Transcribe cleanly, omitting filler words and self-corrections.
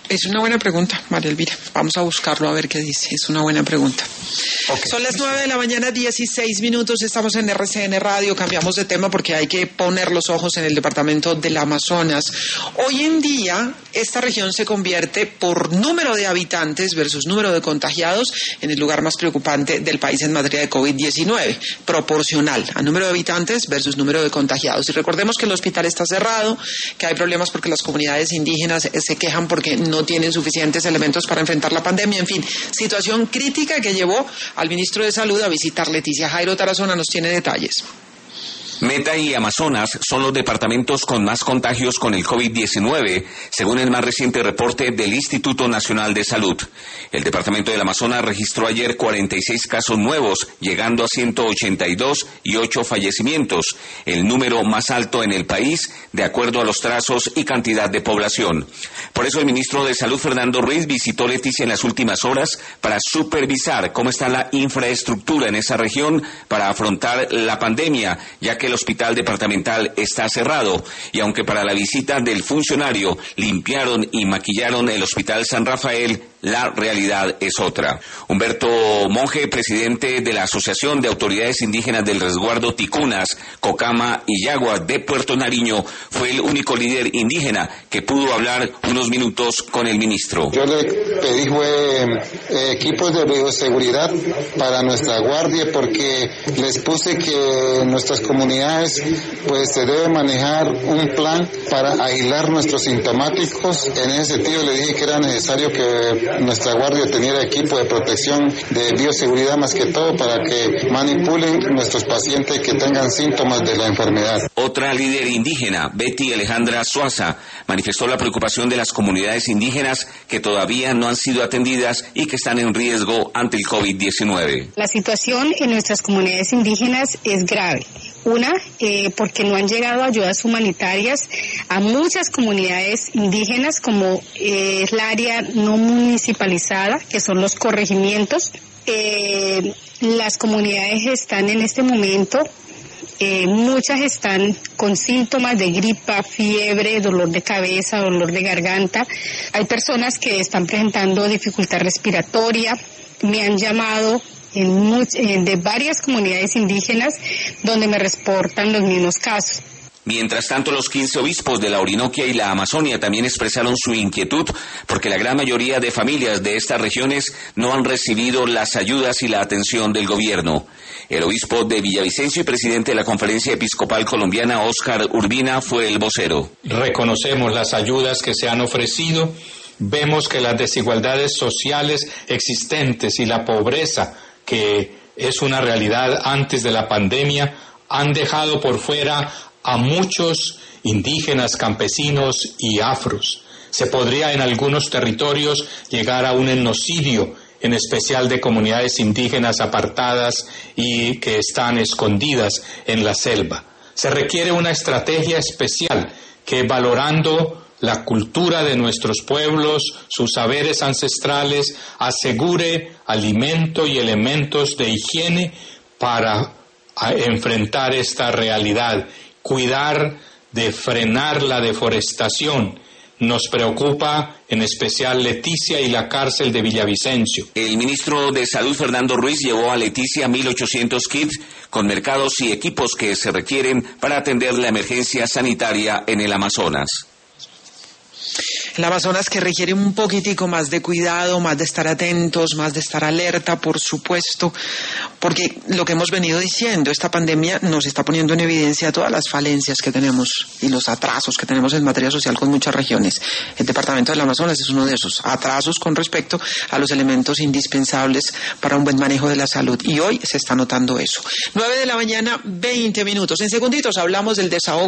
Es una buena pregunta, María Elvira. Vamos a buscarlo a ver qué dice. Es una buena pregunta. Okay. Son las 9:16 a.m. Estamos en RCN Radio. Cambiamos de tema porque hay que poner los ojos en el departamento del Amazonas. Hoy en día, esta región se convierte por número de habitantes versus número de contagiados en el lugar más preocupante del país en materia de COVID-19. Proporcional a número de habitantes versus número de contagiados. Y recordemos que el hospital está cerrado, que hay problemas porque las comunidades indígenas se quejan porque no tienen suficientes elementos para enfrentar la pandemia. En fin, situación crítica que llevó al ministro de Salud a visitar Leticia. Jairo Tarazona nos tiene detalles. Meta y Amazonas son los departamentos con más contagios con el COVID-19, según el más reciente reporte del Instituto Nacional de Salud. El departamento del Amazonas registró ayer 46 casos nuevos, llegando a 182 y 8 fallecimientos, el número más alto en el país, de acuerdo a los trazos y cantidad de población. Por eso el ministro de Salud, Fernando Ruiz, visitó Leticia en las últimas horas para supervisar cómo está la infraestructura en esa región para afrontar la pandemia, ya que el hospital departamental está cerrado, y aunque para la visita del funcionario limpiaron y maquillaron el Hospital San Rafael, la realidad es otra. Humberto Monge, presidente de la Asociación de Autoridades Indígenas del Resguardo Ticunas, Cocama y Yagua de Puerto Nariño, fue el único líder indígena que pudo hablar unos minutos con el ministro. Yo le pedí equipos de bioseguridad para nuestra guardia, porque les puse que nuestras comunidades pues se debe manejar un plan para aislar nuestros sintomáticos. En ese sentido le dije que era necesario que nuestra guardia tuviera equipo de protección de bioseguridad, más que todo para que manipulen nuestros pacientes que tengan síntomas de la enfermedad. Otra líder indígena, Betty Alejandra Suaza, manifestó la preocupación de las comunidades indígenas que todavía no han sido atendidas y que están en riesgo ante el COVID-19. La situación en nuestras comunidades indígenas es grave. Una, porque no han llegado ayudas humanitarias a muchas comunidades indígenas, como es la área no municipalizada, que son los corregimientos. Las comunidades están en este momento, muchas están con síntomas de gripa, fiebre, dolor de cabeza, dolor de garganta. Hay personas que están presentando dificultad respiratoria. Me han llamado de varias comunidades indígenas donde me reportan los mismos casos. Mientras tanto, los 15 obispos de la Orinoquia y la Amazonia también expresaron su inquietud porque la gran mayoría de familias de estas regiones no han recibido las ayudas y la atención del gobierno. El obispo de Villavicencio y presidente de la Conferencia Episcopal Colombiana, Óscar Urbina, fue el vocero. Reconocemos las ayudas que se han ofrecido, vemos que las desigualdades sociales existentes y la pobreza, que es una realidad antes de la pandemia, han dejado por fuera a muchos indígenas, campesinos y afros. Se podría en algunos territorios llegar a un etnocidio, en especial de comunidades indígenas apartadas y que están escondidas en la selva. Se requiere una estrategia especial que, valorando la cultura de nuestros pueblos, sus saberes ancestrales, asegure alimento y elementos de higiene para enfrentar esta realidad. Cuidar de frenar la deforestación. Nos preocupa en especial Leticia y la cárcel de Villavicencio. El ministro de Salud, Fernando Ruiz, llevó a Leticia 1.800 kits con mercados y equipos que se requieren para atender la emergencia sanitaria en el Amazonas. El Amazonas que requiere un poquitico más de cuidado, más de estar atentos, más de estar alerta, por supuesto, porque lo que hemos venido diciendo, esta pandemia nos está poniendo en evidencia todas las falencias que tenemos y los atrasos que tenemos en materia social con muchas regiones. El departamento del Amazonas es uno de esos atrasos con respecto a los elementos indispensables para un buen manejo de la salud, y hoy se está notando eso. 9:20 a.m. En segunditos hablamos del desahogo